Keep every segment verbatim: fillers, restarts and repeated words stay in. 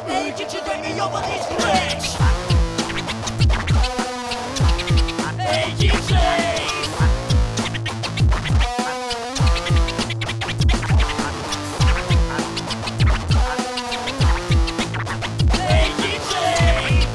Эй, диджей, дай мне ёбаный скретч. Эй, диджей. Эй, диджей.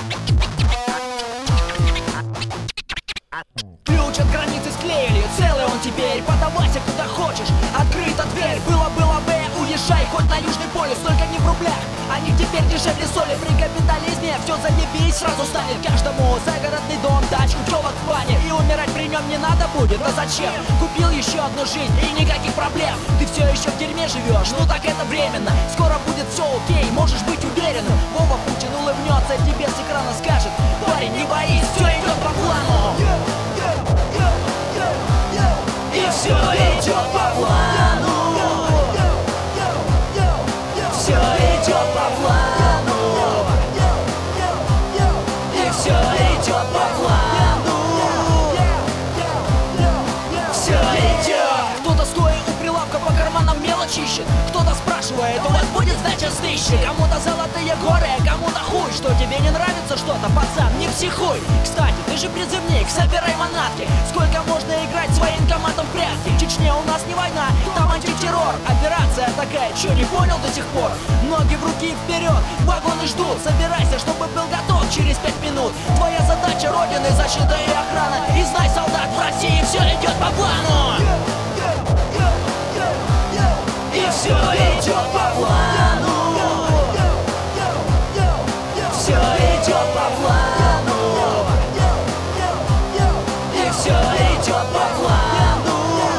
Ключ от границы склеили, целый он теперь. Подавайся куда хочешь, открыта дверь. Было-было бы, уезжай хоть на Южный полюс, только не в рублях. Они теперь дешевле соли. При капитализме все заебись, сразу станет каждому загородный дом, дачку, телок в бане. И умирать при нем не надо будет, а зачем? Купил еще одну жизнь и никаких проблем. Ты все еще в дерьме живешь, ну так это временно. Скоро будет все окей, можешь быть уверенным. Вова Путин улыбнется, тебе с экрана скажет: парень, не боись, все идет по плану. И все идет по плану. Все идет по плану. И все идет по плану. Все идет. Кто-то стоя у прилавка по карманам мелочь ищет. Кто-то спрашивает, у вас будет сдача с тысячи. Кому-то золотые горы, а кому-то хуй. Что, тебе не нравится что-то, пацан, не психуй. Кстати, ты же призывник, собирай манатки. Сколько можно играть своим командам в прятки? В Чечне у нас не война, там антитеррор. Операция такая, чё, не понял до сих пор? Ноги в руки вперед, вагоны ждут. Собирайся, чтобы был готов через пять минут. Твоя задача родины, защита и охрана. И знай, солдат, в России все идет по плану. И все идет по плану. Все идет по плану. И все идет по плану.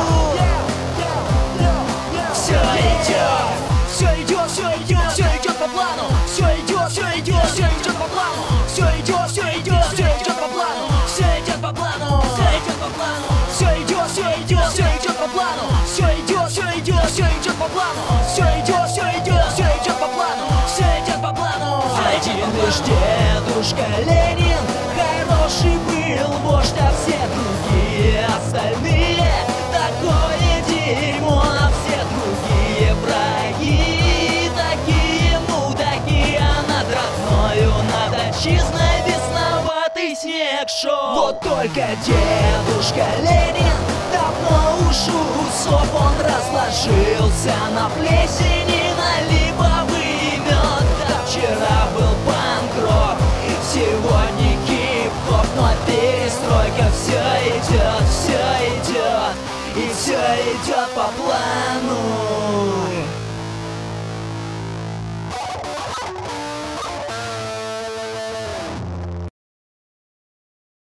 Все идет. Все идет, все идет, все идет по плану. Все идет, все идет, все идет по плану. Все идет, все идет, все идет по плану. Все идет по плану. Все идет по плану. Все идет, все идет, все идет по плану. Все идет, все идет, все идет по плану. Все идет, все идет, все идет по плану. Все идет по плану. Один лишь дедушка Ленин хороший был вождь, а все другие остальные такое дерьмо, а все другие враги такие мудаки, а над родною, над отчизной бесноватый снег шел. Вот только дедушка Ленин давно уж у усов, он разложился на плесени, на липовый мед. Да вчера был панк-рок, сегодня хип-хоп, но перестройка все идет, все идет, и все идет